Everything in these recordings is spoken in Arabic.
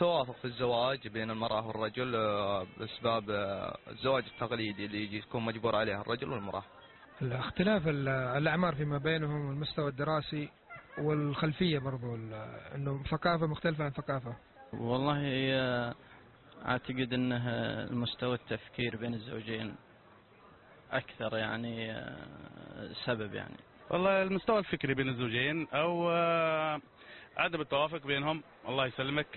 التوافق في الزواج بين المرأة والرجل بأسباب الزواج التقليدي اللي يجي يكون مجبور عليه الرجل والمرأة. الاختلاف الأعمار فيما بينهم والمستوى الدراسي والخلفية برضو أنه ثقافة مختلفة عن ثقافة. والله أعتقد أنه المستوى التفكير بين الزوجين أكثر يعني سبب يعني. والله المستوى الفكري بين الزوجين أو عدم التوافق بينهم الله يسلمك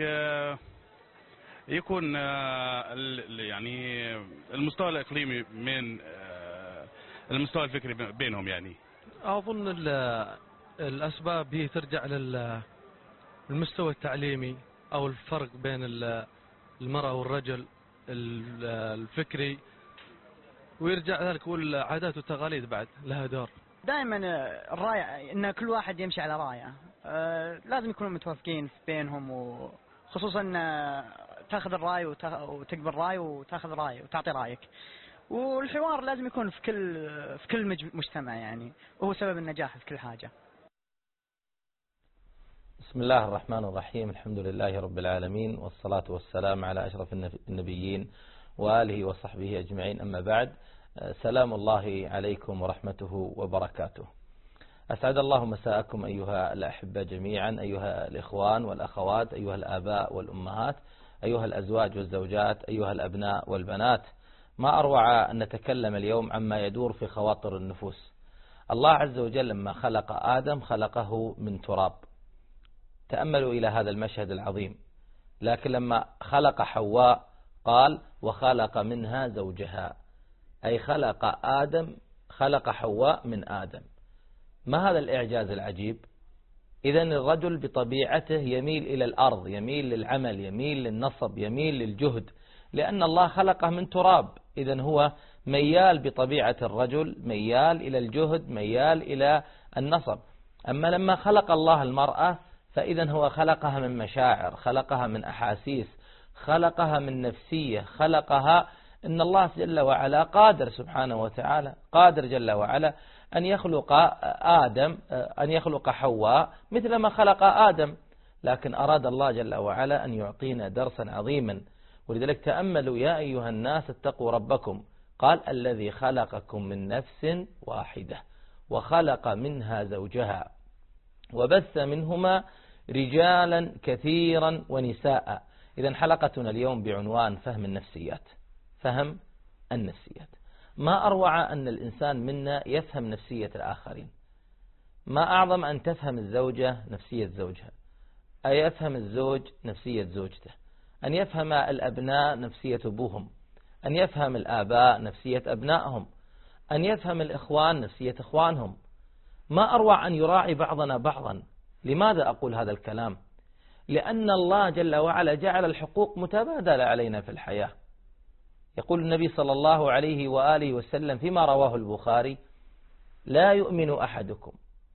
يكون يعني المستوى الإقليمي من المستوى الفكري بينهم يعني. أظن الأسباب هي ترجع للمستوى التعليمي أو الفرق بين المرأة والرجل الفكري، ويرجع ذلك والعادات والتقاليد بعد لها دور. دائما الرأي ان كل واحد يمشي على رايه، لازم يكونوا متوافقين بينهم، وخصوصا تاخذ الرأي وتقبل الرأي وتاخذ رأي وتعطي رأيك، والحوار لازم يكون في كل مجتمع يعني، وهو سبب النجاح في كل حاجة. بسم الله الرحمن الرحيم، الحمد لله رب العالمين، والصلاة والسلام على أشرف النبيين وآله وصحبه أجمعين، أما بعد. سلام الله عليكم ورحمته وبركاته. أسعد الله مساءكم أيها الأحبة جميعا، أيها الإخوان والأخوات، أيها الآباء والأمهات، أيها الأزواج والزوجات، أيها الأبناء والبنات. ما أروع أن نتكلم اليوم عما يدور في خواطر النفوس. الله عز وجل لما خلق آدم خلقه من تراب، تأملوا إلى هذا المشهد العظيم. لكن لما خلق حواء قال وخلق منها زوجها، أي خلق حواء من آدم. ما هذا الإعجاز العجيب؟ إذن الرجل بطبيعته يميل إلى الأرض، يميل للعمل، يميل للنصب، يميل للجهد، لأن الله خلقه من تراب. إذن هو ميال بطبيعة الرجل، ميال إلى الجهد، ميال إلى النصب. أما لما خلق الله المرأة فإذن هو خلقها من مشاعر، خلقها من أحاسيس، خلقها من نفسية، خلقها. إن الله جل وعلا قادر سبحانه وتعالى، قادر جل وعلا أن يخلق حواء مثل ما خلق آدم، لكن أراد الله جل وعلا أن يعطينا درسا عظيما. ولذلك تأملوا يا أيها الناس اتقوا ربكم، قال الذي خلقكم من نفس واحدة وخلق منها زوجها وبث منهما رجالا كثيرا ونساء. إذن حلقتنا اليوم بعنوان فهم النفسيات. فهم النفسيات. ما أروع أن الإنسان منا يفهم نفسية الآخرين. ما أعظم أن تفهم الزوجة نفسية زوجها، أن يفهم الزوج نفسية زوجته، أن يفهم الأبناء نفسية أبوهم، أن يفهم الآباء نفسية أبنائهم، أن يفهم الإخوان نفسية إخوانهم. ما أروع أن يراعي بعضنا بعضا. لماذا أقول هذا الكلام؟ لأن الله جل وعلا جعل الحقوق متبادلة علينا في الحياة. يقول النبي صلى الله عليه وآله وسلم فيما رواه البخاري: لا يؤمن أحدكم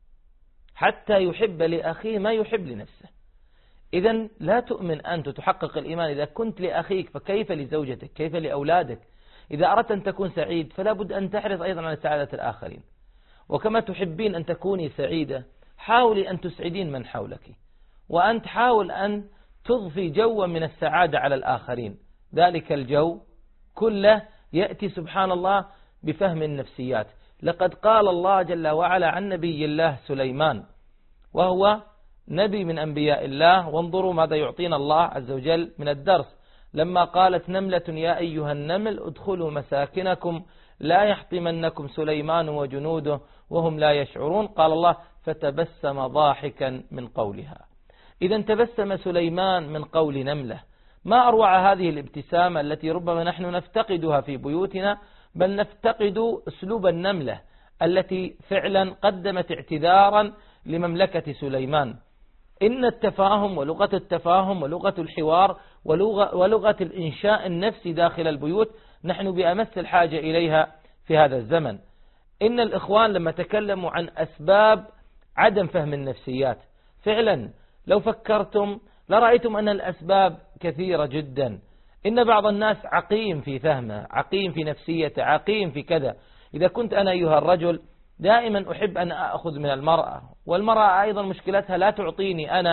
حتى يحب لأخيه ما يحب لنفسه. إذن لا تؤمن أنت تحقق الإيمان إذا كنت لأخيك، فكيف لزوجتك؟ كيف لأولادك؟ إذا أردت أن تكون سعيد فلا بد أن تحرص أيضا على سعادة الآخرين. وكما تحبين أن تكوني سعيدة حاولي أن تسعدين من حولك، وأن تحاول أن تضفي جوا من السعادة على الآخرين. ذلك الجو كله يأتي سبحان الله بفهم النفسيات. لقد قال الله جل وعلا عن نبي الله سليمان، وهو نبي من أنبياء الله، وانظروا ماذا يعطينا الله عز وجل من الدرس. لما قالت نملة يا أيها النمل ادخلوا مساكنكم لا يحطمنكم سليمان وجنوده وهم لا يشعرون، قال الله فتبسم ضاحكا من قولها. إذا تبسم سليمان من قول نملة. ما أروع هذه الابتسامة التي ربما نحن نفتقدها في بيوتنا، بل نفتقد أسلوب النملة التي فعلا قدمت اعتذارا لمملكة سليمان. إن التفاهم ولغة التفاهم ولغة الحوار ولغة الإنشاء النفسي داخل البيوت نحن بأمس الحاجة إليها في هذا الزمن. إن الإخوان لما تكلموا عن أسباب عدم فهم النفسيات، فعلا لو فكرتم لرأيتم أن الأسباب كثيرة جدا. إن بعض الناس عقيم في فهمه، عقيم في نفسيته، عقيم في كذا. إذا كنت أنا أيها الرجل دائما أحب أن أخذ من المرأة، والمرأة أيضا مشكلتها لا تعطيني أنا،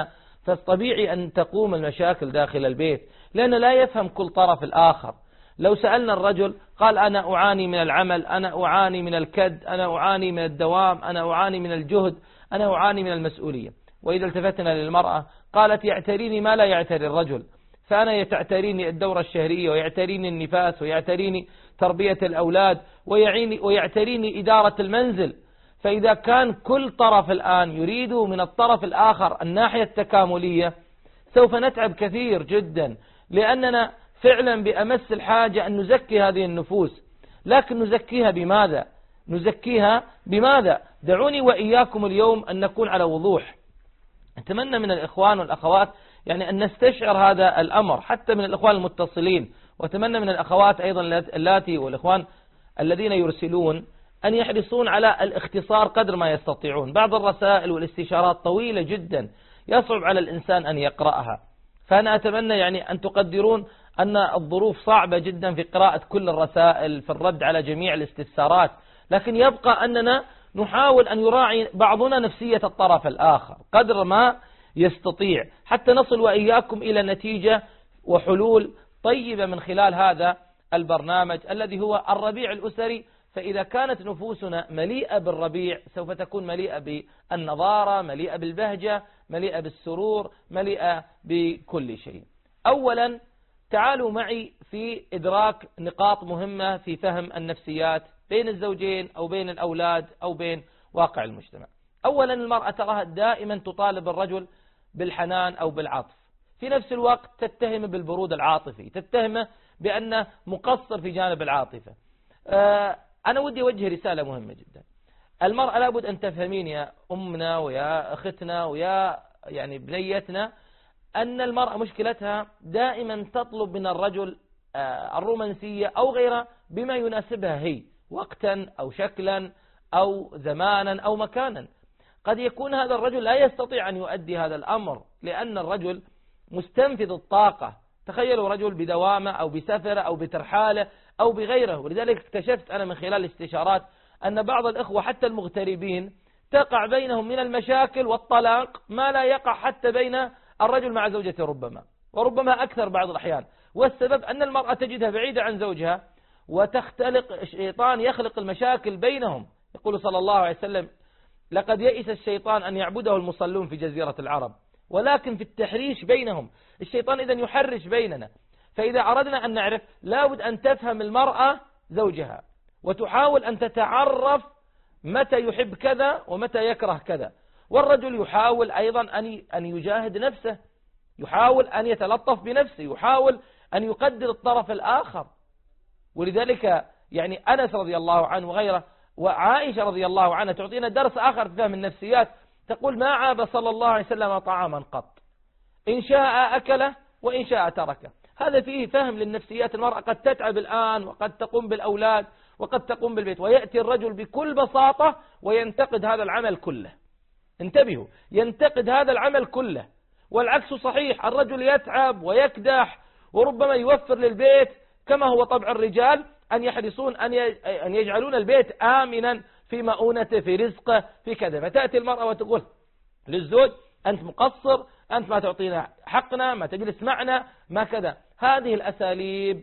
فطبيعي أن تقوم المشاكل داخل البيت، لأنه لا يفهم كل طرف الآخر. لو سألنا الرجل قال أنا أعاني من العمل، أنا أعاني من الكد، أنا أعاني من الدوام، أنا أعاني من الجهد، أنا أعاني من المسؤولية. وإذا التفتنا للمرأة قالت يعتريني ما لا يعتري الرجل، فأنا تعتريني الدورة الشهرية، ويعتريني النفاس، ويعتريني تربية الأولاد، ويعتريني إدارة المنزل. فإذا كان كل طرف الآن يريد من الطرف الآخر الناحية التكاملية سوف نتعب كثير جدا، لأننا فعلا بأمس الحاجة أن نزكي هذه النفوس. لكن نزكيها بماذا؟ نزكيها بماذا؟ دعوني وإياكم اليوم أن نكون على وضوح. أتمنى من الإخوان والأخوات يعني أن نستشعر هذا الأمر، حتى من الإخوان المتصلين، وأتمنى من الأخوات أيضا اللاتي والإخوان الذين يرسلون أن يحرصون على الاختصار قدر ما يستطيعون. بعض الرسائل والاستشارات طويلة جدا يصعب على الإنسان أن يقرأها، فأنا أتمنى يعني أن تقدرون أن الظروف صعبة جدا في قراءة كل الرسائل في الرد على جميع الاستفسارات، لكن يبقى أننا نحاول أن يراعي بعضنا نفسية الطرف الآخر قدر ما يستطيع، حتى نصل وإياكم إلى نتيجة وحلول طيبة من خلال هذا البرنامج الذي هو الربيع الأسري. فإذا كانت نفوسنا مليئة بالربيع سوف تكون مليئة بالنظارة، مليئة بالبهجة، مليئة بالسرور، مليئة بكل شيء. أولا تعالوا معي في إدراك نقاط مهمة في فهم النفسيات بين الزوجين أو بين الأولاد أو بين واقع المجتمع. أولا المرأة تراها دائما تطالب الرجل بالحنان أو بالعطف، في نفس الوقت تتهم بالبرود العاطفي، تتهمه بأنه مقصر في جانب العاطفة. أنا ودي أوجه رسالة مهمة جدا. المرأة لابد أن تفهمين يا أمنا ويا أختنا ويا يعني بنيتنا أن المرأة مشكلتها دائما تطلب من الرجل الرومانسية أو غيرها بما يناسبها هي، وقتا أو شكلا أو زمانا أو مكانا. قد يكون هذا الرجل لا يستطيع أن يؤدي هذا الأمر لأن الرجل مستنفذ الطاقة. تخيلوا رجل بدوامه أو بسفره أو بترحاله أو بغيره. ولذلك اكتشفت أنا من خلال الاستشارات أن بعض الإخوة حتى المغتربين تقع بينهم من المشاكل والطلاق ما لا يقع حتى بين الرجل مع زوجته وربما أكثر بعض الأحيان. والسبب أن المرأة تجدها بعيدة عن زوجها وتختلق الشيطان يخلق المشاكل بينهم. يقول صلى الله عليه وسلم لقد يئس الشيطان أن يعبده المصلون في جزيرة العرب، ولكن في التحريش بينهم. الشيطان إذن يحرش بيننا. فإذا أردنا أن نعرف لابد أن تفهم المرأة زوجها وتحاول أن تتعرف متى يحب كذا ومتى يكره كذا. والرجل يحاول أيضا أن يجاهد نفسه، يحاول أن يتلطف بنفسه، يحاول أن يقدر الطرف الآخر. ولذلك يعني أنس رضي الله عنه وغيره وعائشة رضي الله عنها تعطينا درس آخر في فهم النفسيات. تقول ما عاب صلى الله عليه وسلم طعاما قط، إن شاء أكله وإن شاء تركه. هذا فيه فهم للنفسيات. المرأة قد تتعب الآن وقد تقوم بالأولاد وقد تقوم بالبيت، ويأتي الرجل بكل بساطة وينتقد هذا العمل كله. انتبهوا، ينتقد هذا العمل كله. والعكس صحيح، الرجل يتعب ويكدح وربما يوفر للبيت كما هو طبع الرجال أن يحرصون أن يجعلون البيت آمنا في مؤونته في رزقه في كذا. فتأتي المرأة وتقول للزوج أنت مقصر، أنت ما تعطينا حقنا، ما تجلس معنا، ما كذا. هذه الأساليب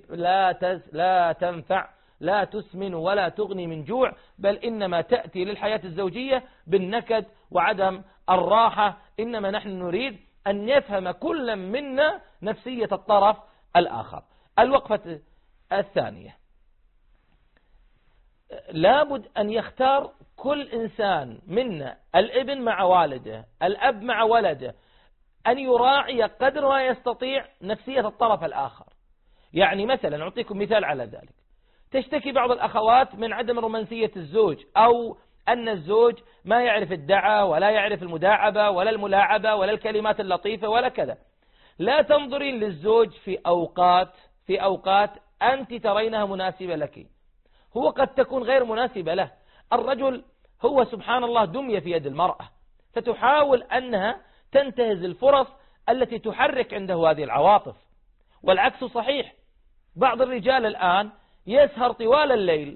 لا تنفع، لا تسمن ولا تغني من جوع، بل إنما تأتي للحياة الزوجية بالنكد وعدم الراحة. إنما نحن نريد أن يفهم كل منا نفسية الطرف الآخر. الوقفة الثانية، لابد أن يختار كل إنسان منا، الابن مع والده، الأب مع ولده، أن يراعي قدر ما يستطيع نفسية الطرف الآخر. يعني مثلا أعطيكم مثال على ذلك. تشتكي بعض الأخوات من عدم رومانسية الزوج، أو أن الزوج ما يعرف الدعاء ولا يعرف المداعبة ولا الملاعبة ولا الكلمات اللطيفة ولا كذا. لا تنظرين للزوج في أوقات أنت ترينها مناسبة لك، هو قد تكون غير مناسبة له. الرجل هو سبحان الله دمية في يد المرأة، فتحاول أنها تنتهز الفرص التي تحرك عنده هذه العواطف. والعكس صحيح، بعض الرجال الآن يسهر طوال الليل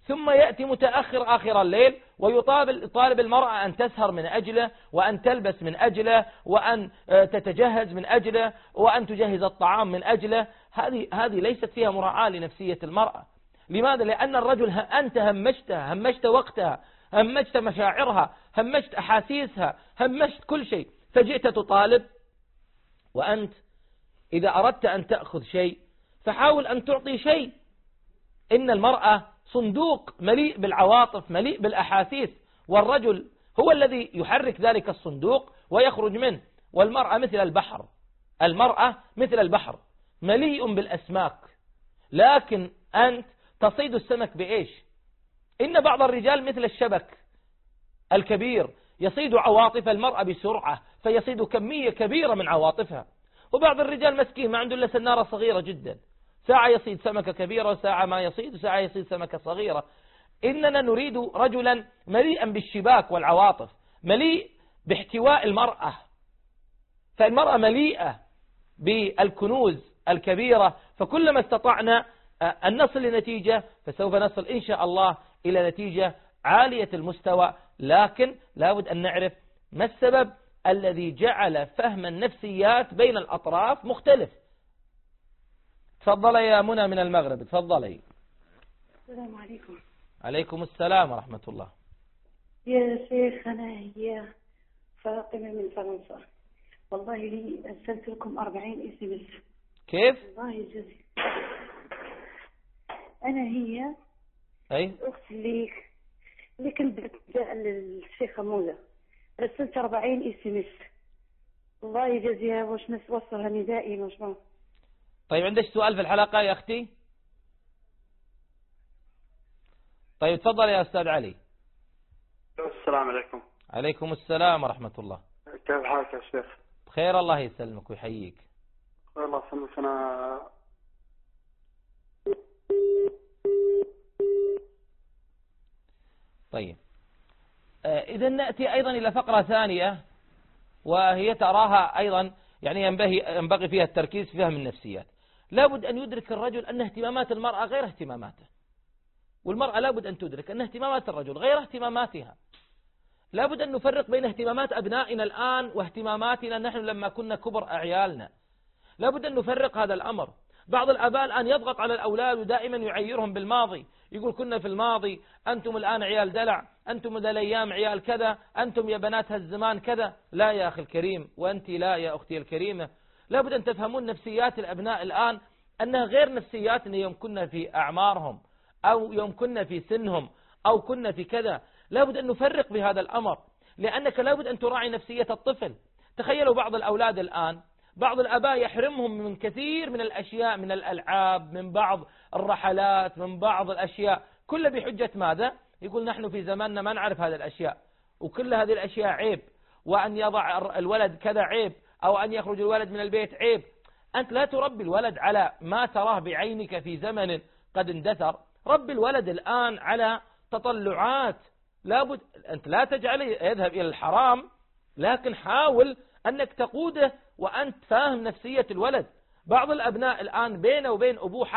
ثم يأتي متأخر آخر الليل ويطالب المرأة أن تسهر من أجله، وأن تلبس من أجله، وأن تتجهز من أجله، وأن تجهز الطعام من أجله. هذه ليست فيها مراعاة لنفسية المرأة. لماذا؟ لأن الرجل أنت همشت وقتها، همشت مشاعرها، همشت أحاسيسها، همشت كل شيء، فجئت تطالب. وأنت إذا أردت أن تأخذ شيء فحاول أن تعطي شيء. إن المرأة صندوق مليء بالعواطف، مليء بالأحاسيس، والرجل هو الذي يحرك ذلك الصندوق ويخرج منه. والمرأة مثل البحر، المرأة مثل البحر مليء بالأسماك، لكن أنت تصيد السمك بإيش؟ إن بعض الرجال مثل الشبك الكبير يصيد عواطف المرأة بسرعة، فيصيد كمية كبيرة من عواطفها. وبعض الرجال مسكين ما عنده إلا سنارة صغيرة جدا، ساعة يصيد سمكة كبيرة وساعة ما يصيد، وساعة يصيد سمكة صغيرة. إننا نريد رجلا مليئا بالشباك والعواطف، مليء باحتواء المرأة. فالمرأة مليئة بالكنوز الكبيرة، فكلما استطعنا أن نصل لنتيجة فسوف نصل إن شاء الله إلى نتيجة عالية المستوى. لكن لابد أن نعرف ما السبب الذي جعل فهم النفسيات بين الأطراف مختلف. تفضل يا منى من المغرب، تفضلي. السلام عليكم. عليكم السلام ورحمة الله. يا شيخ أنا هي فاطمة من فرنسا، والله لي أرسلت لكم 40 SMS. كيف؟ الله يجزيك. أنا هي الأخت اللي كنت بتدعى للشيخة موزة، رسلت 40 SMS. الله يجزيها واش نوصلها ندائي واش. طيب عندك سؤال في الحلقة يا أختي؟ طيب تفضل يا أستاذ علي. السلام عليكم. عليكم السلام ورحمة الله. كيف حالك يا شيخ؟ بخير الله يسلمك ويحييك. الله يسلمك. أنا طيب إذا نأتي أيضا إلى فقرة ثانية، وهي تراها أيضا يعني ينبغي فيها التركيز في فهم النفسيات. لابد أن يدرك الرجل أن اهتمامات المرأة غير اهتماماته، والمرأة لابد أن تدرك أن اهتمامات الرجل غير اهتماماتها. لابد أن نفرق بين اهتمامات أبنائنا الآن واهتماماتنا نحن لما كنا كبر أعيالنا. لابد أن نفرق هذا الأمر. بعض الآباء الآن يضغط على الأولاد ودائما يعيرهم بالماضي، يقول كنا في الماضي، أنتم الآن عيال دلع، أنتم ذا الأيام عيال كذا، أنتم يا بنات هالزمان كذا. لا يا أخي الكريم، وأنت لا يا أختي الكريمة. لابد أن تفهمون نفسيات الأبناء الآن أنها غير نفسياتنا يوم كنا في أعمارهم أو يوم كنا في سنهم أو كنا في كذا. لابد أن نفرق بهذا الأمر، لأنك لابد أن تراعي نفسية الطفل. تخيلوا بعض الأولاد الآن بعض الآباء يحرمهم من كثير من الأشياء، من الألعاب، من بعض الرحلات، من بعض الأشياء، كل بحجة ماذا؟ يقول نحن في زماننا ما نعرف هذه الأشياء، وكل هذه الأشياء عيب، وأن يضع الولد كذا عيب، أو أن يخرج الولد من البيت عيب. أنت لا تربي الولد على ما تراه بعينك في زمن قد اندثر. ربي الولد الآن على تطلعات. لابد أنت لا تجعله يذهب إلى الحرام، لكن حاول أنك تقوده وأنت فاهم نفسية الولد. بعض الأبناء الآن بينه وبين أبوه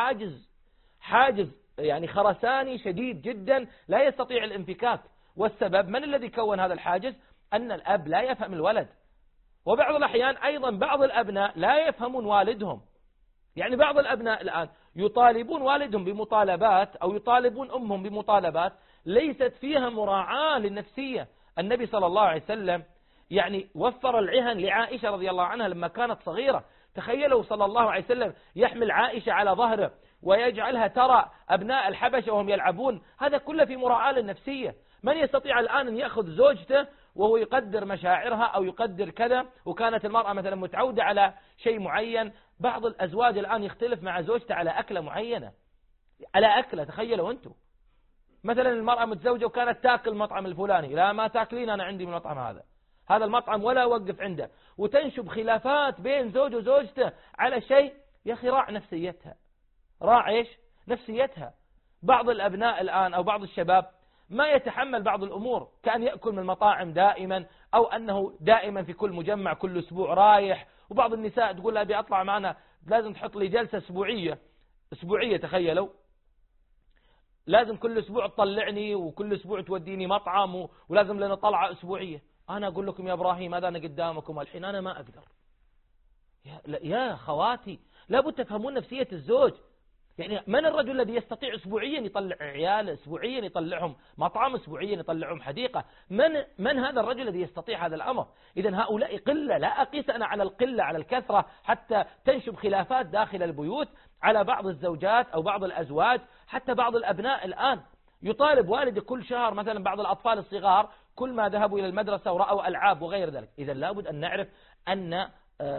حاجز يعني خرساني شديد جدا لا يستطيع الانفكاك. والسبب من الذي كون هذا الحاجز؟ أن الأب لا يفهم الولد. وبعض الأحيان أيضا بعض الأبناء لا يفهمون والدهم. يعني بعض الأبناء الآن يطالبون والدهم بمطالبات أو يطالبون أمهم بمطالبات ليست فيها مراعاة للنفسية. النبي صلى الله عليه وسلم يعني وفر العهن لعائشة رضي الله عنها لما كانت صغيرة. تخيلوا صلى الله عليه وسلم يحمل عائشة على ظهره ويجعلها ترى أبناء الحبشة وهم يلعبون. هذا كله في مراعاة للنفسية. من يستطيع الآن أن يأخذ زوجته وهو يقدر مشاعرها أو يقدر كذا، وكانت المرأة مثلا متعودة على شيء معين. بعض الأزواج الآن يختلف مع زوجته على أكلة معينة، على أكلة. تخيلوا أنتم مثلا المرأة متزوجة وكانت تاكل المطعم الفلاني، لا ما تاكلين أنا عندي من المطعم هذا المطعم ولا أوقف عنده، وتنشب خلافات بين زوج وزوجته على شيء. يا أخي راع نفسيتها، راع إيش نفسيتها. بعض الأبناء الآن أو بعض الشباب ما يتحمل بعض الأمور، كأن يأكل من المطاعم دائما، أو أنه دائما في كل مجمع كل أسبوع رايح. وبعض النساء تقول لا أبي أطلع معنا لازم تحط لي جلسة أسبوعية. تخيلوا لازم كل أسبوع تطلعني وكل أسبوع توديني مطعم ولازم لنا طلعة أسبوعية. أنا أقول لكم يا إبراهيم هذا أنا قدامكم الحين أنا ما أقدر. يا خواتي لابد تفهمون نفسية الزوج. يعني من الرجل الذي يستطيع أسبوعيا يطلع عياله، أسبوعيا يطلعهم مطعم، أسبوعيا يطلعهم حديقة؟ من هذا الرجل الذي يستطيع هذا الأمر؟ إذن هؤلاء قلة. لا أقيس أنا على القلة على الكثرة حتى تنشب خلافات داخل البيوت على بعض الزوجات أو بعض الأزواج، حتى بعض الأبناء الآن يطالب والده كل شهر مثلا بعض الأطفال الصغار كل ما ذهبوا إلى المدرسة ورأوا ألعاب وغير ذلك. إذن لابد أن نعرف أن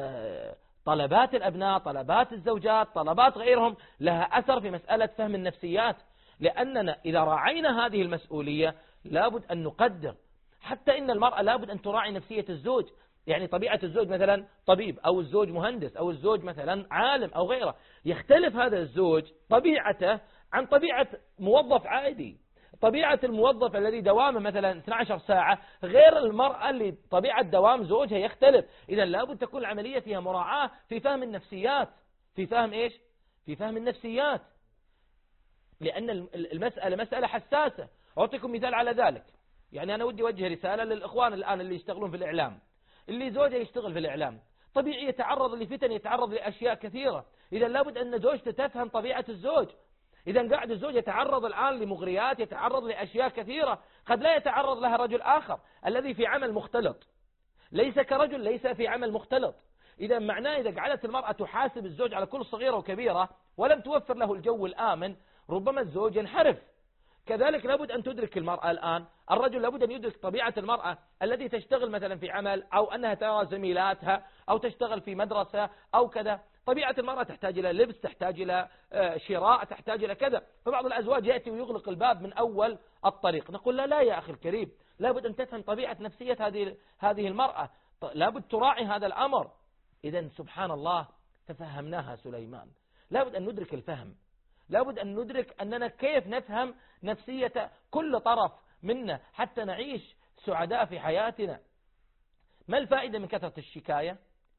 طلبات الأبناء، طلبات الزوجات، طلبات غيرهم لها أثر في مسألة فهم النفسيات، لأننا إذا راعينا هذه المسؤولية لابد أن نقدر. حتى إن المرأة لابد أن تراعي نفسية الزوج. يعني طبيعة الزوج مثلا طبيب، أو الزوج مهندس، أو الزوج مثلا عالم أو غيره، يختلف هذا الزوج طبيعته عن طبيعة موظف عادي. طبيعة الموظف الذي دوامه مثلا 12 ساعة غير المرأة اللي طبيعة دوام زوجها يختلف. إذا لابد تكون العملية فيها مراعاة في فهم النفسيات. في فهم إيش؟ في فهم النفسيات، لأن المسألة مسألة حساسة. أعطيكم مثال على ذلك. يعني أنا ودي أوجه رسالة للإخوان الآن اللي يشتغلون في الإعلام، اللي زوجه يشتغل في الإعلام طبيعي يتعرض لفتن، يتعرض لأشياء كثيرة. إذا لابد أن زوجته تفهم طبيعة الزوج. إذا قاعد الزوج يتعرض الآن لمغريات، يتعرض لأشياء كثيرة قد لا يتعرض لها رجل آخر الذي في عمل مختلط، ليس كرجل ليس في عمل مختلط. إذا معناه إذا قعدت المرأة تحاسب الزوج على كل صغيرة وكبيرة ولم توفر له الجو الآمن ربما الزوج ينحرف. كذلك لابد أن تدرك المرأة الآن، الرجل لابد أن يدرك طبيعة المرأة التي تشتغل مثلا في عمل، أو أنها ترى زميلاتها، أو تشتغل في مدرسة أو كذا. طبيعة المرأة تحتاج إلى لبس، تحتاج إلى شراء، تحتاج إلى كذا. فبعض الأزواج يأتي ويغلق الباب من أول الطريق. نقول لا يا أخي الكريم، لابد أن تفهم طبيعة نفسية هذه المرأة، لابد تراعي هذا الأمر. إذا سبحان الله تفهمناها سليمان. لابد أن ندرك الفهم، لابد أن ندرك أننا كيف نفهم نفسية كل طرف منا حتى نعيش سعداء في حياتنا. ما الفائدة من كثرة الشكاية؟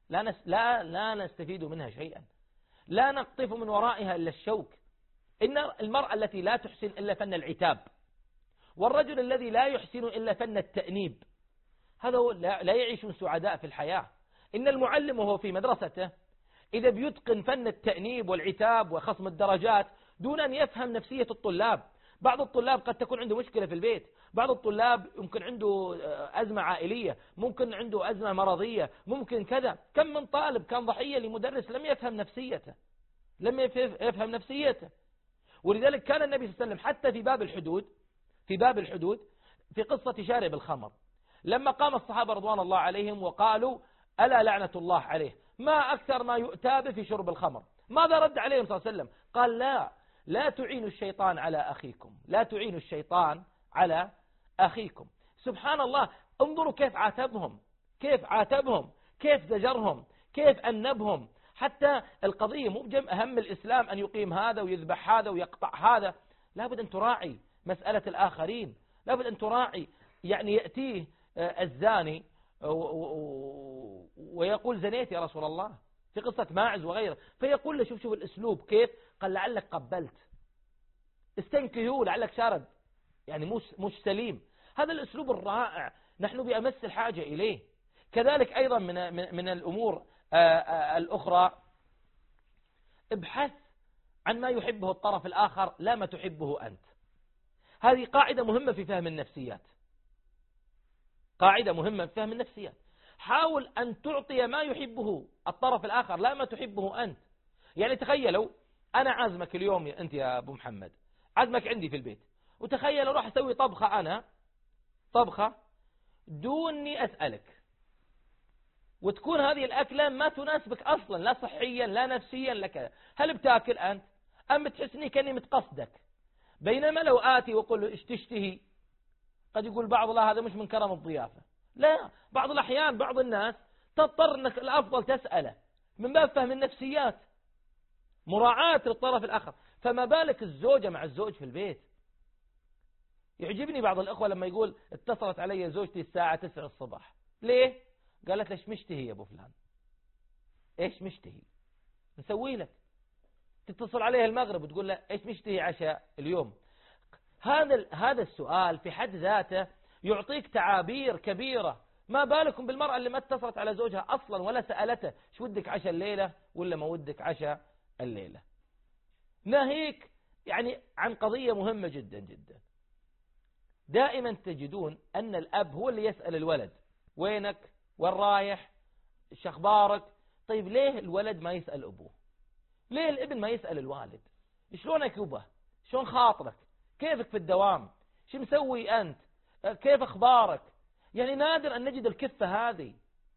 لا نستفيد منها شيئا، لا نقطف من ورائها إلا الشوك. إن المرأة التي لا تحسن إلا فن العتاب، والرجل الذي لا يحسن إلا فن التأنيب، هذا لا يعيشون سعداء في الحياة. إن المعلم وهو في مدرسته إذا بيتقن فن التأنيب والعتاب وخصم الدرجات دون أن يفهم نفسية الطلاب. بعض الطلاب قد تكون عنده مشكلة في البيت، بعض الطلاب يمكن عنده أزمة عائلية، ممكن عنده أزمة مرضية، ممكن كذا. كم من طالب كان ضحية لمدرس لم يفهم نفسيته، لم يفهم نفسيته. ولذلك كان النبي صلى الله عليه وسلم حتى في باب الحدود في قصة شارب الخمر، لما قام الصحابة رضوان الله عليهم وقالوا ألا لعنة الله عليه، ما أكثر ما يؤتى به في شرب الخمر، ماذا رد عليهم صلى الله عليه وسلم؟ قال لا تعينوا الشيطان على أخيكم، لا تعينوا الشيطان على أخيكم. سبحان الله، انظروا كيف عاتبهم، كيف زجرهم، كيف أنبهم. حتى القضية مو أهم الإسلام أن يقيم هذا ويذبح هذا ويقطع هذا. لابد أن تراعي مسألة الآخرين، لابد أن تراعي. يعني يأتيه الزاني ويقول زنيت يا رسول الله في قصة ماعز وغيره، فيقول له شوف الأسلوب كيف، قال لعلك قبلت، استنكهوا لعلك شارد، يعني مش سليم. هذا الأسلوب الرائع نحن بأمس الحاجة إليه. كذلك أيضا من الأمور الأخرى، ابحث عن ما يحبه الطرف الآخر لا ما تحبه أنت. هذه قاعدة مهمة في فهم النفسيات، قاعدة مهمة في فهم النفسيات. حاول أن تعطي ما يحبه الطرف الآخر لا ما تحبه أنت. يعني تخيلوا أنا عازمك اليوم أنت يا أبو محمد، عازمك عندي في البيت، وتخيل أروح أسوي طبخة، أنا طبخة دوني أسألك، وتكون هذه الأكلة ما تناسبك أصلا، لا صحيا لا نفسيا لك. هل بتاكل أنت أم بتحسني كأني متقصدك؟ بينما لو آتي وقل له إيش تشتهي، قد يقول بعض الله هذا مش من كرم الضيافة. لا، بعض الأحيان بعض الناس تضطر أنك الأفضل تسأله من باب فهم النفسيات، مراعاة للطرف الآخر. فما بالك الزوجة مع الزوج في البيت. يعجبني بعض الأخوة لما يقول اتصلت علي زوجتي الساعة 9 الصباح، ليه؟ قالت ليش مشتهي يا أبو فلان؟ إيش مشتهي؟ نسوي لك. تتصل عليها المغرب وتقول له إيش مشتهي عشاء اليوم؟ هذا السؤال في حد ذاته يعطيك تعابير كبيرة. ما بالكم بالمرأة اللي ما اتصلت على زوجها أصلا ولا سألته شو ودك عشاء الليلة ولا ما ودك عشاء الليلة. ناهيك يعني عن قضية مهمة جدا جدا. دائما تجدون أن الأب هو اللي يسأل الولد وينك، وين رايح، ايش اخبارك. طيب ليه الولد ما يسأل أبوه؟ ليه الابن ما يسأل الوالد؟ شلونك يبه، شلون خاطرك، كيفك في الدوام، شو مسوي أنت، كيف أخبارك؟ يعني نادر أن نجد الكفة هذه.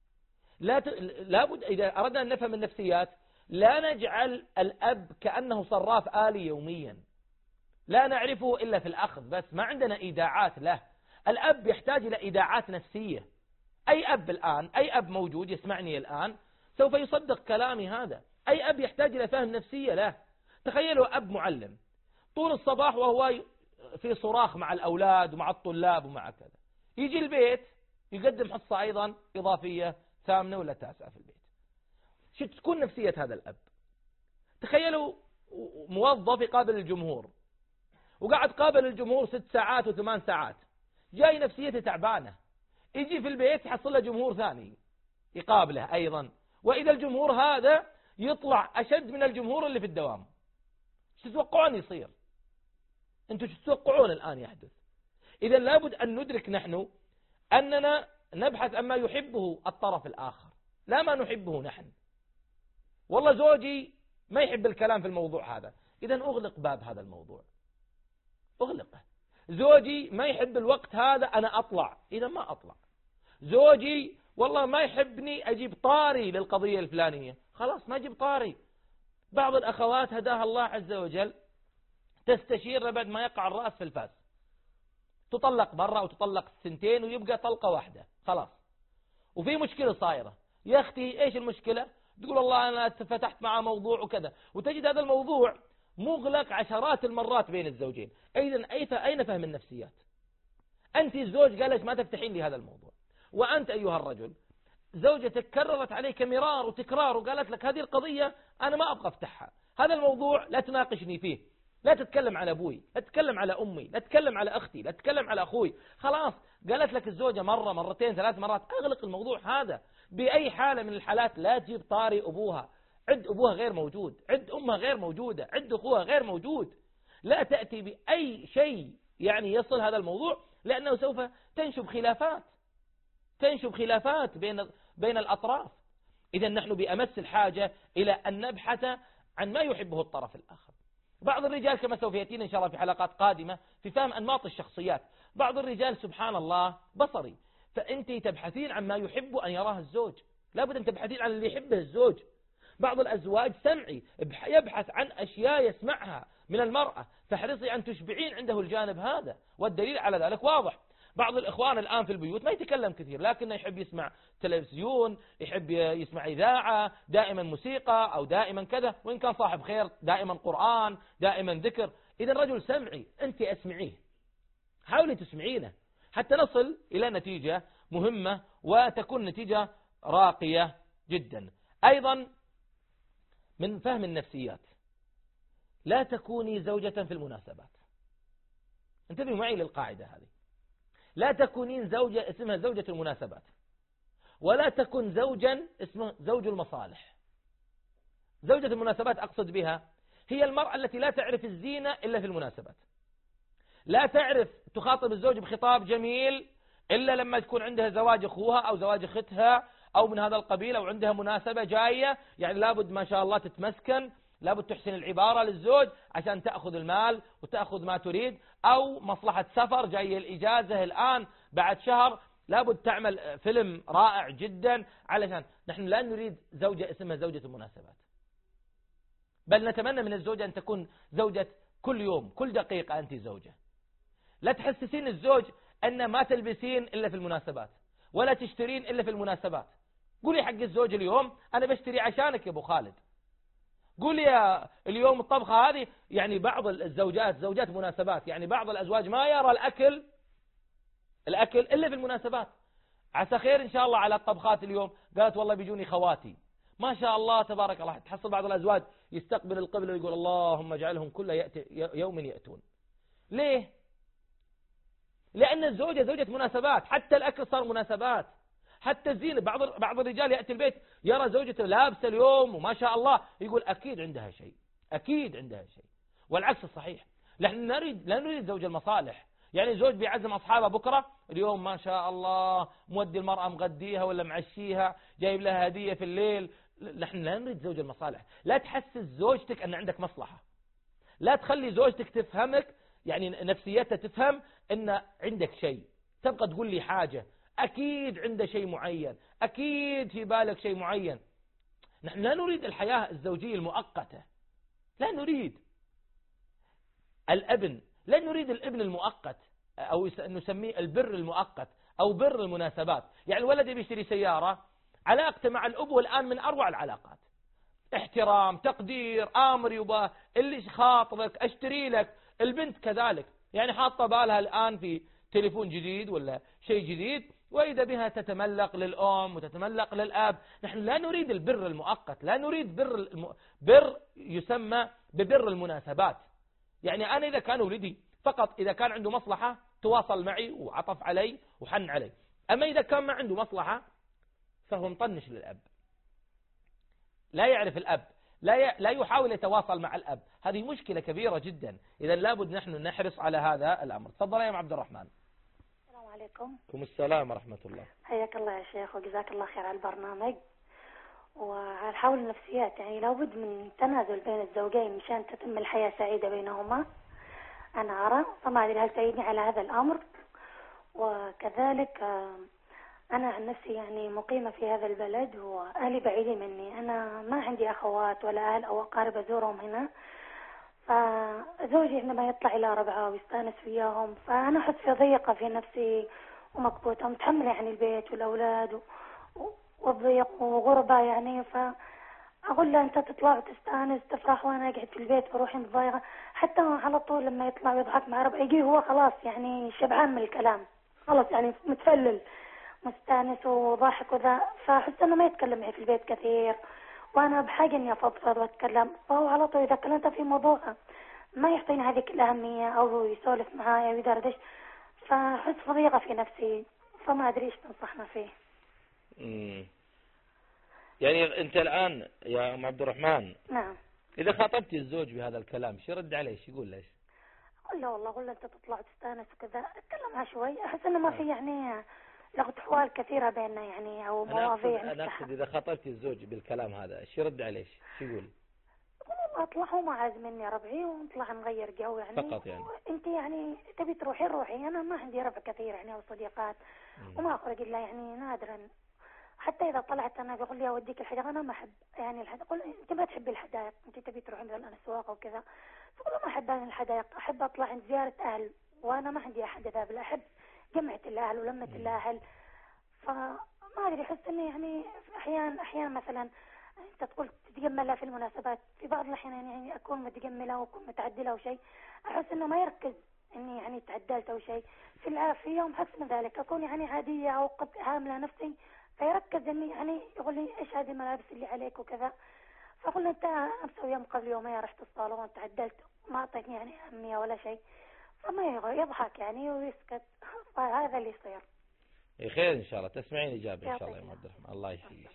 لابد إذا أردنا أن نفهم النفسيات لا نجعل الأب كأنه صراف آلي يوميا لا نعرفه إلا في الأخذ بس، ما عندنا إيداعات له. الأب يحتاج إلى إيداعات نفسية. أي أب الآن، أي أب موجود يسمعني الآن سوف يصدق كلامي هذا. أي أب يحتاج إلى فهم نفسية له. تخيلوا أب معلم طول الصباح وهو في صراخ مع الأولاد ومع الطلاب ومع كذا، يجي البيت يقدم حصة أيضا إضافية 8 ولا 9 في البيت. شو تكون نفسية هذا الأب؟ تخيلوا موظف يقابل الجمهور وقعد قابل الجمهور 6 ساعات و8 ساعات، جاي نفسيته تعبانة، يجي في البيت يحصل له جمهور ثاني يقابله أيضا، وإذا الجمهور هذا يطلع أشد من الجمهور اللي في الدوام. شو تتوقعون يصير؟ أنتوا شو تتوقعون الآن يحدث؟ إذا لابد أن ندرك نحن أننا نبحث عما يحبه الطرف الآخر لا ما نحبه نحن. والله زوجي ما يحب الكلام في الموضوع هذا، إذا أغلق باب هذا الموضوع، أغلقه. زوجي ما يحب الوقت هذا، أنا أطلع، إذا ما أطلع. زوجي والله ما يحبني أجيب طاري للقضية الفلانية، خلاص ما أجيب طاري. بعض الأخوات هداها الله عز وجل تستشير بعد ما يقع الرأس في الفاس، تطلق برا وتطلق 2 ويبقى طلقة واحدة خلاص. وفي مشكلة صايرة، يا أختي إيش المشكلة؟ تقول والله أنا فتحت مع موضوع وكذا، وتجد هذا الموضوع مغلق عشرات المرات بين الزوجين. إذن أين فهم النفسيات؟ أنت الزوج قال لك ما تفتحين لي هذا الموضوع، وأنت أيها الرجل زوجتك كررت عليك مرار وتكرار وقالت لك هذه القضية أنا ما أبغى أفتحها، هذا الموضوع لا تناقشني فيه، لا تتكلم على أبوي، لا تتكلم على أمي، لا تتكلم على أختي، لا تتكلم على أخوي. خلاص قالت لك الزوجة مرة مرتين 3 مرات، أغلق الموضوع هذا. بأي حالة من الحالات لا تجيب طاري أبوها، عد أبوها غير موجود، عد أمها غير موجودة، عد أخوها غير موجود. لا تأتي بأي شيء يعني يصل هذا الموضوع، لأنه سوف تنشب خلافات بين الأطراف. إذا نحن بأمس الحاجة إلى أن نبحث عن ما يحبه الطرف الآخر. بعض الرجال كما سوف يأتينا إن شاء الله في حلقات قادمة في فهم أنماط الشخصيات، بعض الرجال سبحان الله بصري، فأنت تبحثين عن ما يحب أن يراه الزوج، لابد أن تبحثين عن اللي يحبه الزوج. بعض الأزواج سمعي، يبحث عن أشياء يسمعها من المرأة، فاحرصي أن تشبعين عنده الجانب هذا، والدليل على ذلك واضح. بعض الإخوان الآن في البيوت ما يتكلم كثير، لكنه يحب يسمع تلفزيون، يحب يسمع إذاعة، دائما موسيقى أو دائما كذا، وإن كان صاحب خير دائما قرآن، دائما ذكر. إذا الرجل سمعي، أنت أسمعيه، حاولي تسمعينه حتى نصل إلى نتيجة مهمة وتكون نتيجة راقية جدا. أيضا من فهم النفسيات لا تكوني زوجة في المناسبات. انتبهوا معي للقاعدة هذه، لا تكونين زوجة اسمها زوجة المناسبات، ولا تكن زوجا اسمه زوج المصالح. زوجة المناسبات أقصد بها هي المرأة التي لا تعرف الزينة إلا في المناسبات، لا تعرف تخاطب الزوج بخطاب جميل إلا لما تكون عندها زواج أخوها أو زواج أختها أو من هذا القبيل، أو عندها مناسبة جاية، يعني لابد ما شاء الله تتمسكن، لابد تحسن العبارة للزوج عشان تأخذ المال وتأخذ ما تريد، أو مصلحة سفر جاية الإجازة الآن بعد شهر، لابد تعمل فيلم رائع جدا، علشان نحن لا نريد زوجة اسمها زوجة المناسبات، بل نتمنى من الزوجة أن تكون زوجة كل يوم كل دقيقة أنت زوجة. لا تحسسين الزوج أن ما تلبسين إلا في المناسبات ولا تشترين إلا في المناسبات. قولي حق الزوج اليوم أنا بشتري عشانك يا أبو خالد، قولي يا اليوم الطبخة هذه، يعني بعض الزوجات زوجات مناسبات، يعني بعض الأزواج ما يرى الأكل إلا في المناسبات. عسى خير إن شاء الله على الطبخات اليوم، قالت والله بيجوني خواتي ما شاء الله تبارك الله. تحصل بعض الأزواج يستقبل القبلة ويقول اللهم اجعلهم كل يوم يأتون. ليه؟ لأن الزوجة زوجة مناسبات، حتى الأكل صار مناسبات، حتى الزينة. بعض الرجال يأتي البيت يرى زوجته لابسة اليوم وما شاء الله، يقول أكيد عندها شيء، أكيد عندها شيء. والعكس الصحيح، نحن لا نريد زوج المصالح. يعني زوج بيعزم أصحابه بكرة، اليوم ما شاء الله مودي المرأة مغديها ولا معشيها، جايب لها هدية في الليل. نحن لا نريد زوج المصالح. لا تحسس زوجتك أن عندك مصلحة، لا تخلي زوجتك تفهمك، يعني نفسيتها تفهم أن عندك شيء، تبقى تقول لي حاجة، أكيد عنده شيء معين، أكيد في بالك شيء معين. نحن لا نريد الحياة الزوجية المؤقتة، لا نريد الابن، لا نريد الابن المؤقت، أو نسميه البر المؤقت أو بر المناسبات. يعني الولد بيشتري سيارة، علاقته مع الأب والآن من أروع العلاقات، احترام، تقدير، آمر يبا اللي خاطرك أشتري لك. البنت كذلك، يعني حاطة بالها الآن في تليفون جديد ولا شيء جديد، وإذا بها تتملق للأم وتتملق للأب. نحن لا نريد البر المؤقت، لا نريد بر يسمى ببر المناسبات. يعني أنا إذا كان ولدي فقط إذا كان عنده مصلحة تواصل معي وعطف علي وحن علي، أما إذا كان ما عنده مصلحة فهو مطنش للأب، لا يعرف الأب، لا يحاول يتواصل مع الأب. هذه مشكلة كبيرة جدا. إذا لابد نحن نحرص على هذا الأمر. تفضل يا عبد الرحمن. السلام عليكم. وعليكم السلام ورحمة الله. حياك الله يا شيخ وجزاك الله خير على البرنامج. وعلى حول النفسيات، يعني لابد من تنازل بين الزوجين مشان تتم الحياة سعيدة بينهما، أنا أرى. فما أدري هل تأيدني على هذا الأمر؟ وكذلك أنا عن نفسي يعني مقيمة في هذا البلد وأهلي بعيدين مني، أنا ما عندي أخوات ولا أهل أو أقارب أزورهم هنا. فزوجي عندما يطلع إلى ربعه ويستانس وياهم، فأنا أحس في ضيقة في نفسي ومكبوتة ومتحملة يعني البيت والأولاد والضيق وغربة يعني. فأقول له أنت تطلع وتستانس تفرح وأنا أقعد في البيت وروحي متضايقة. حتى على طول لما يطلع ويضحك مع ربعه يجي هو خلاص يعني شبعان من الكلام، خلاص يعني متفلل مستانس وضاحك وذا. فأحس أنه ما يتكلم معي في البيت كثير، وأنا بحاجة إني أفضفض وأتكلم، فهو على طول إذا كلمت في موضوع ما يعطيني هذيك الأهمية أو يسولف معايا ويدردش، فأحس بضيقة في نفسي. فما أدري إيش تنصحنا فيه. يعني أنت الآن يا أم عبد الرحمن، نعم، إذا خاطبتي الزوج بهذا الكلام شو رد عليه؟ شو يقول ليش؟ أقول له والله أقول له أنت تطلع وتستانس وكذا، أتكلم معه شوي، أحس إنه ما في يعني لغة حوار كثيرة بيننا يعني أو مواضيع. أنا أقصد إذا خاطبتي الزوج بالكلام هذا شو رد عليه؟ شو يقول؟ يقول والله أطلع هو ما عازمني ربعي ونطلع نغير جو يعني فقط يعني. أنت يعني تبي تروحي روحي، أنا ما عندي ربع كثير يعني أو صديقات وما أخرج إلا يعني نادرا. حتى إذا طلعت أنا بيقول لي أوديك الحديقة، أنا ما أحب يعني الحديقة. أقول أنت ما تحبي الحدائق، أنت تبي تروحي مثلا الأسواق أو كذا. فأقول ما أحب أنا الحدائق، أحب أطلع عند زيارة أهل، وأنا ما عندي أحد ذا، بل أحب جمعة الأهل ولمة الأهل. فما أدري أحس إني يعني أحيانا مثلا أنت تقول تتجمل في المناسبات، في بعض الأحيان يعني أكون متجملة وأكون متعدلة أو شيء، أحس إنه ما يركز إني يعني تعدلت أو شيء. في يوم عكس من ذلك أكون يعني عادية أو قد هاملة نفسي، فيركز إني يعني يقول لي إيش هذه الملابس اللي عليك وكذا. فأقول له أنت أمس يوم قبل يومين رحت الصالون تعدلت، ما أعطيتني يعني أهمية ولا شيء. فما يضحك يعني ويسكت. فهذا اللي يصير. خير إن شاء الله، تسمعين إجابة إن شاء الله يا عبد الرحمن. الله يحييك.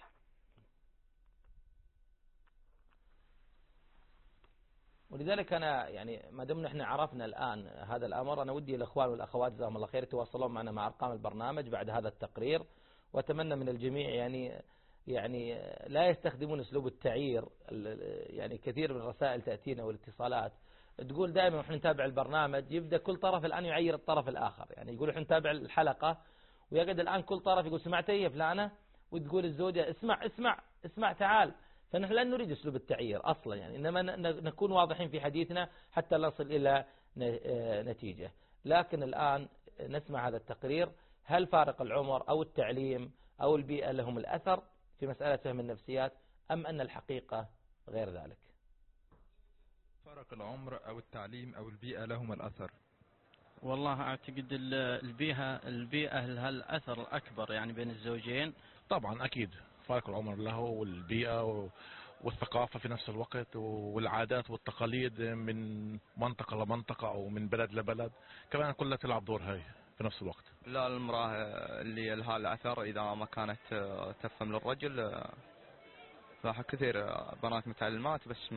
ولذلك أنا يعني ما دمنا احنا عرفنا الآن هذا الأمر، أنا ودي الأخوان والأخوات جزاهم الله خير يتواصلون معنا مع أرقام البرنامج بعد هذا التقرير، وأتمنى من الجميع يعني لا يستخدمون أسلوب التعيير. يعني كثير من الرسائل تأتينا والاتصالات تقول دائما نحن نتابع البرنامج، يبدأ كل طرف الآن يعير الطرف الآخر. يعني يقول نحن نتابع الحلقة ويقعد الآن كل طرف يقول سمعت يا فلانة، وتقول الزوجة اسمع تعال. فنحن لا نريد أسلوب التعيير أصلا يعني، إنما نكون واضحين في حديثنا حتى نصل إلى نتيجة. لكن الآن نسمع هذا التقرير، هل فارق العمر أو التعليم أو البيئة لهم الأثر في مسألة فهم النفسيات، أم أن الحقيقة غير ذلك؟ فارق العمر أو التعليم أو البيئة لهم الأثر. والله أعتقد البيئة لها الأثر الأكبر يعني بين الزوجين. طبعا أكيد فارق العمر له، والبيئة والثقافة في نفس الوقت، والعادات والتقاليد من منطقة لمنطقة أو من بلد لبلد كمان كلها تلعب دور هاي. في نفس الوقت. لا، المرأة اللي لها الأثر إذا ما كانت تفهم للرجل، راح كثير بنات متعلمات بس